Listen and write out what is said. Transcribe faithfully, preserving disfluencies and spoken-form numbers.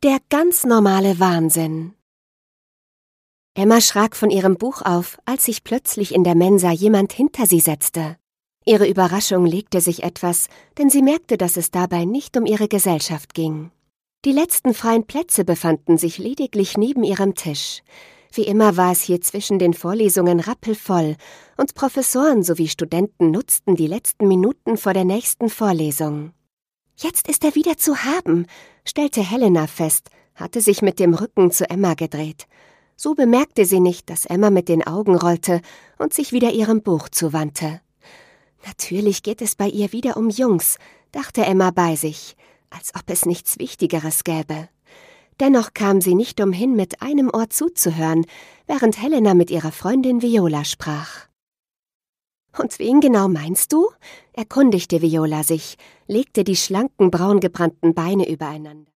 Der ganz normale Wahnsinn. Emma schrak von ihrem Buch auf, als sich plötzlich in der Mensa jemand hinter sie setzte. Ihre Überraschung legte sich etwas, denn sie merkte, dass es dabei nicht um ihre Gesellschaft ging. Die letzten freien Plätze befanden sich lediglich neben ihrem Tisch. Wie immer war es hier zwischen den Vorlesungen rappelvoll und Professoren sowie Studenten nutzten die letzten Minuten vor der nächsten Vorlesung. »Jetzt ist er wieder zu haben«, stellte Helena fest, hatte sich mit dem Rücken zu Emma gedreht. So bemerkte sie nicht, dass Emma mit den Augen rollte und sich wieder ihrem Buch zuwandte. Natürlich geht es bei ihr wieder um Jungs, dachte Emma bei sich, als ob es nichts Wichtigeres gäbe. Dennoch kam sie nicht umhin, mit einem Ohr zuzuhören, während Helena mit ihrer Freundin Viola sprach. »Und wen genau meinst du?« erkundigte Viola sich, legte die schlanken, braungebrannten Beine übereinander.